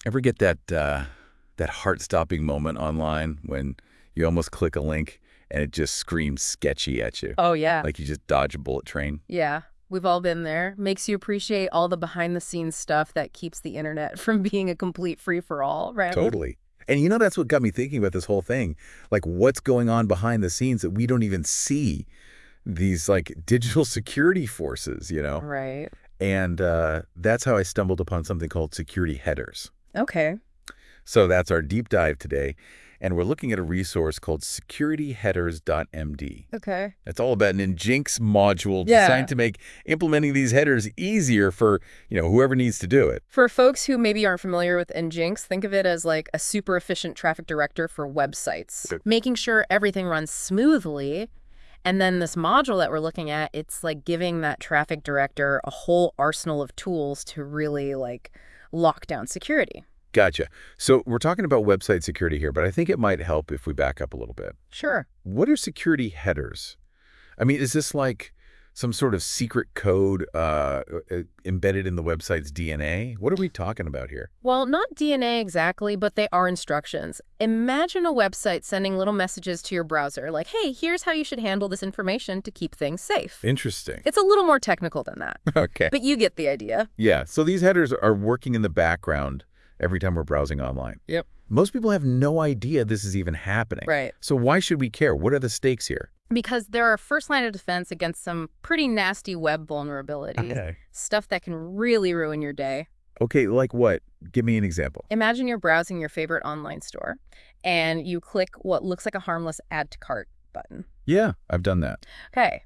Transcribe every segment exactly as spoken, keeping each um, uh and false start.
Ever get that uh, that heart-stopping moment online when you almost click a link and it just screams sketchy at you? Oh, yeah. Like you just dodge a bullet train? Yeah, we've all been there. Makes you appreciate all the behind-the-scenes stuff that keeps the internet from being a complete free-for-all, right? Totally. And you know, that's what got me thinking about this whole thing. Like, what's going on behind the scenes that we don't even see? These, like, digital security forces, you know? Right. And uh, that's how I stumbled upon something called security headers. Okay. So that's our deep dive today. And we're looking at a resource called security headers dot m d. Okay. It's all about an Nginx module Yeah. designed to make implementing these headers easier for, you know, whoever needs to do it. For folks who maybe aren't familiar with Nginx, think of it as like a super efficient traffic director for websites, Good. making sure everything runs smoothly. And then this module that we're looking at, it's like giving that traffic director a whole arsenal of tools to really like lock down security. Gotcha. So we're talking about website security here, but I think it might help if we back up a little bit. Sure. What are security headers? I mean, is this like some sort of secret code uh, embedded in the website's D N A? What are we talking about here? Well, not D N A exactly, but they are instructions. Imagine a website sending little messages to your browser like, hey, here's how you should handle this information to keep things safe. Interesting. It's a little more technical than that, Okay. but you get the idea. Yeah. So these headers are working in the background every time we're browsing online. Yep. Most people have no idea this is even happening. Right. So why should we care? What are the stakes here? Because they're a first line of defense against some pretty nasty web vulnerabilities. Okay. Stuff that can really ruin your day. Okay, like what? Give me an example. Imagine you're browsing your favorite online store and you click what looks like a harmless add to cart button. Yeah, I've done that. Okay.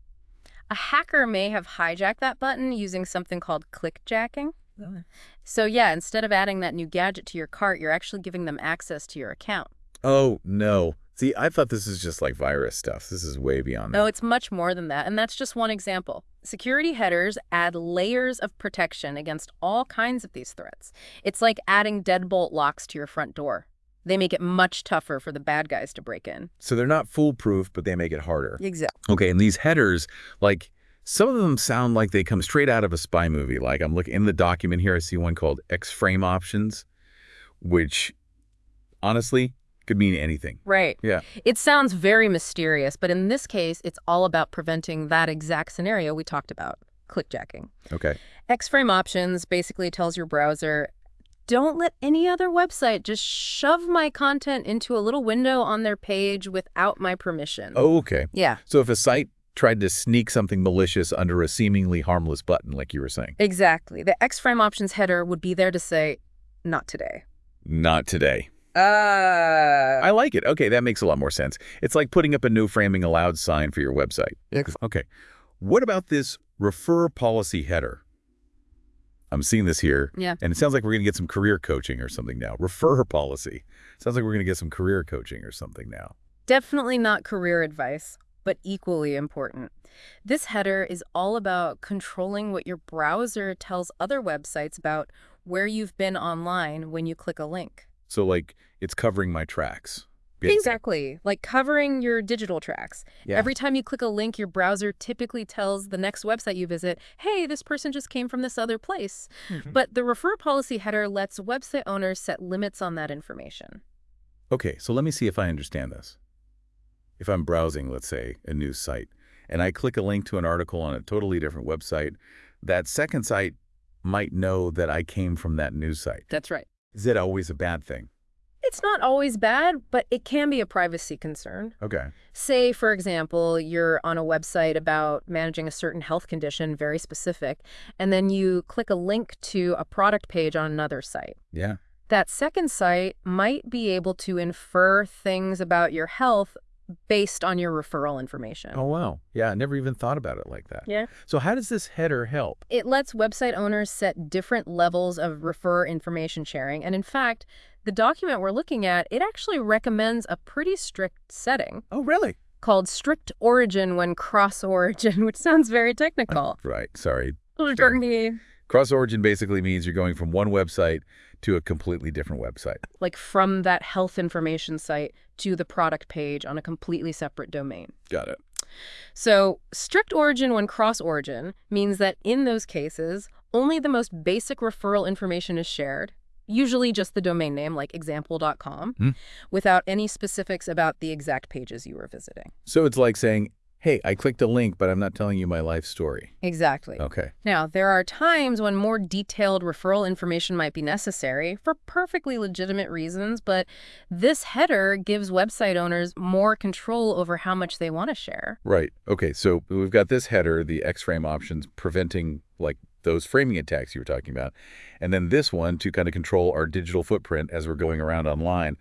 A hacker may have hijacked that button using something called clickjacking. So yeah, instead of adding that new gadget to your cart, you're actually giving them access to your account. Oh, no. See, I thought this is just like virus stuff. This is way beyond that. No, it's much more than that, and that's just one example. Security headers add layers of protection against all kinds of these threats. It's like adding deadbolt locks to your front door. They make it much tougher for the bad guys to break in. So they're not foolproof, but they make it harder. Exactly. Okay, and these headers, like, some of them sound like they come straight out of a spy movie. Like, I'm looking in the document here, I see one called X-Frame Options, which, honestly, could mean anything. Right. Yeah. It sounds very mysterious, but in this case, it's all about preventing that exact scenario we talked about, clickjacking. Okay. X-Frame Options basically tells your browser, don't let any other website just shove my content into a little window on their page without my permission. Oh, okay. Yeah. So if a site tried to sneak something malicious under a seemingly harmless button, like you were saying. Exactly. The X-Frame Options header would be there to say, not today. Not today. Uh... I like it. Okay, that makes a lot more sense. It's like putting up a no framing allowed sign for your website. Okay. What about this refer policy header? I'm seeing this here. Yeah. And it sounds like we're going to get some career coaching or something now. Refer policy. Sounds like we're going to get some career coaching or something now. Definitely not career advice, but equally important. This header is all about controlling what your browser tells other websites about where you've been online when you click a link. So, like, it's covering my tracks. Exactly. Like covering your digital tracks. Yeah. Every time you click a link, your browser typically tells the next website you visit, hey, this person just came from this other place. Mm-hmm. But the refer policy header lets website owners set limits on that information. Okay, so let me see if I understand this. If I'm browsing, let's say, a news site, and I click a link to an article on a totally different website, that second site might know that I came from that news site. That's right. Is it always a bad thing? It's not always bad, but it can be a privacy concern. Okay. Say, for example, you're on a website about managing a certain health condition, very specific, and then you click a link to a product page on another site. Yeah. That second site might be able to infer things about your health based on your referral information. Oh, wow. Yeah, I never even thought about it like that. Yeah. So how does this header help? It lets website owners set different levels of refer information sharing. And in fact, the document we're looking at, it actually recommends a pretty strict setting. Oh, really? Called strict origin when cross-origin, which sounds very technical. Right. Sorry. Sure. Cross-origin basically means you're going from one website to a completely different website. Like from that health information site to the product page on a completely separate domain. Got it. So strict origin when cross-origin means that in those cases, only the most basic referral information is shared, usually just the domain name, like example dot com, Hmm. without any specifics about the exact pages you were visiting. So it's like saying, hey, I clicked a link, but I'm not telling you my life story. Exactly. Okay. Now, there are times when more detailed referral information might be necessary for perfectly legitimate reasons, but this header gives website owners more control over how much they want to share. Right. Okay, so we've got this header, the X-frame options, preventing, like, those framing attacks you were talking about. And then this one to kind of control our digital footprint as we're going around online.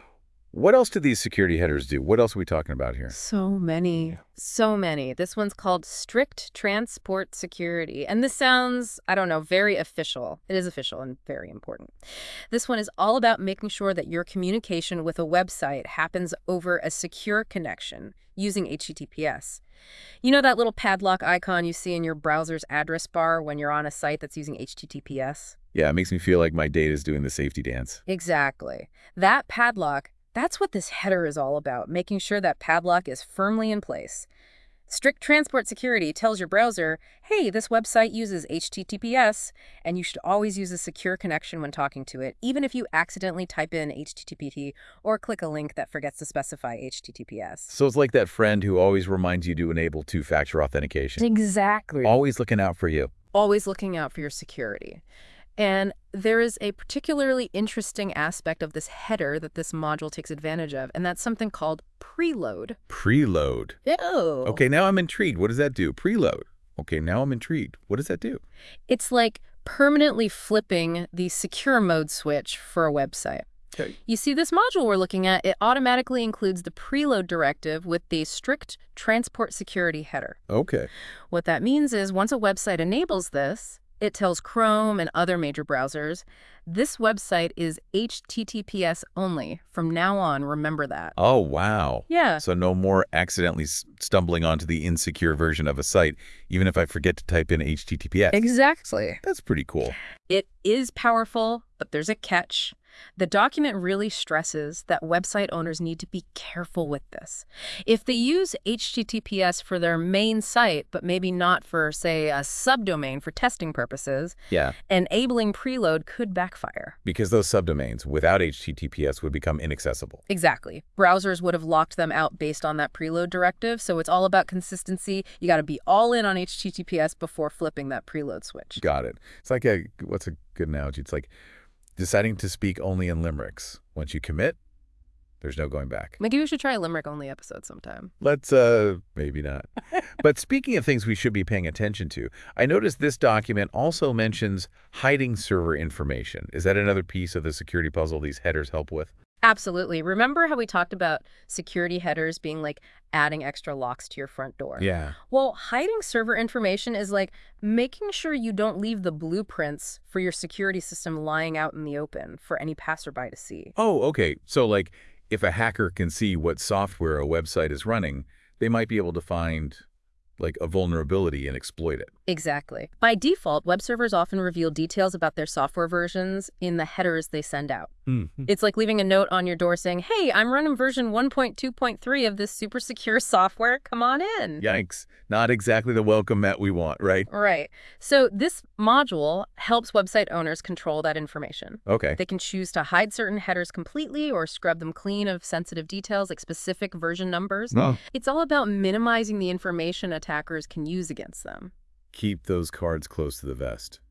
What else do these security headers do? What else are we talking about here? So many. So many. This one's called Strict Transport Security. And this sounds, I don't know, very official. It is official and very important. This one is all about making sure that your communication with a website happens over a secure connection using H T T P S. You know that little padlock icon you see in your browser's address bar when you're on a site that's using H T T P S? Yeah, it makes me feel like my data is doing the safety dance. Exactly. That padlock, that's what this header is all about, making sure that padlock is firmly in place. Strict Transport Security tells your browser, hey, this website uses H T T P S, and you should always use a secure connection when talking to it, even if you accidentally type in H T T P or click a link that forgets to specify H T T P S. So it's like that friend who always reminds you to enable two-factor authentication. Exactly. Always looking out for you. Always looking out for your security. And there is a particularly interesting aspect of this header that this module takes advantage of, and that's something called preload. Preload. Ew. Okay, now I'm intrigued. What does that do? Preload. Okay, now I'm intrigued. What does that do? It's like permanently flipping the secure mode switch for a website. Okay. You see, this module we're looking at, it automatically includes the preload directive with the strict transport security header. Okay. What that means is once a website enables this, it tells Chrome and other major browsers, this website is H T T P S only. From now on, remember that. Oh, wow. Yeah. So no more accidentally s- stumbling onto the insecure version of a site, even if I forget to type in H T T P S. Exactly. That's pretty cool. It is powerful, but there's a catch. The document really stresses that website owners need to be careful with this. If they use H T T P S for their main site, but maybe not for, say, a subdomain for testing purposes, Yeah. enabling preload could backfire. Because those subdomains without H T T P S would become inaccessible. Exactly. Browsers would have locked them out based on that preload directive, so it's all about consistency. You got to be all in on H T T P S before flipping that preload switch. Got it. It's like a, what's a good analogy? It's like deciding to speak only in limericks. Once you commit, there's no going back. Maybe we should try a limerick-only episode sometime. Let's, uh, maybe not. But speaking of things we should be paying attention to, I noticed this document also mentions hiding server information. Is that another piece of the security puzzle these headers help with? Absolutely. Remember how we talked about security headers being like adding extra locks to your front door? Yeah. Well, hiding server information is like making sure you don't leave the blueprints for your security system lying out in the open for any passerby to see. Oh, okay. So, like, if a hacker can see what software a website is running, they might be able to find, like, a vulnerability and exploit it. Exactly. By default, web servers often reveal details about their software versions in the headers they send out. Mm-hmm. It's like leaving a note on your door saying, hey, I'm running version one point two point three of this super secure software. Come on in. Yikes. Not exactly the welcome mat we want, right? Right. So this module helps website owners control that information. Okay. They can choose to hide certain headers completely or scrub them clean of sensitive details like specific version numbers. No. It's all about minimizing the information attackers can use against them. Keep those cards close to the vest.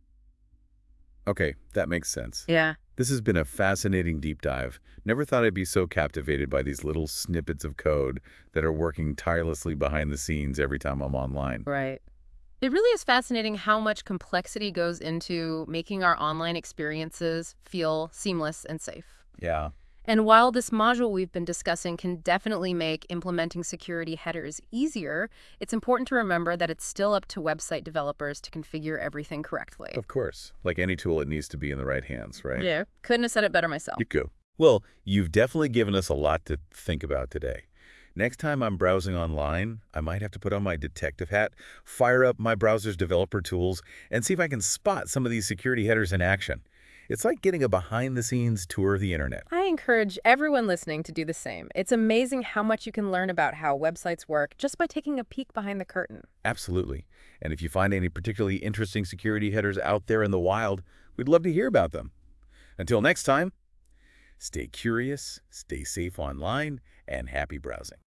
Okay, that makes sense. Yeah. This has been a fascinating deep dive. Never thought I'd be so captivated by these little snippets of code that are working tirelessly behind the scenes every time I'm online. Right. It really is fascinating how much complexity goes into making our online experiences feel seamless and safe. Yeah. And while this module we've been discussing can definitely make implementing security headers easier, it's important to remember that it's still up to website developers to configure everything correctly. Of course. Like any tool, it needs to be in the right hands, right? Yeah. Couldn't have said it better myself. You go. Well, you've definitely given us a lot to think about today. Next time I'm browsing online, I might have to put on my detective hat, fire up my browser's developer tools, and see if I can spot some of these security headers in action. It's like getting a behind-the-scenes tour of the internet. I encourage everyone listening to do the same. It's amazing how much you can learn about how websites work just by taking a peek behind the curtain. Absolutely. And if you find any particularly interesting security headers out there in the wild, we'd love to hear about them. Until next time, stay curious, stay safe online, and happy browsing.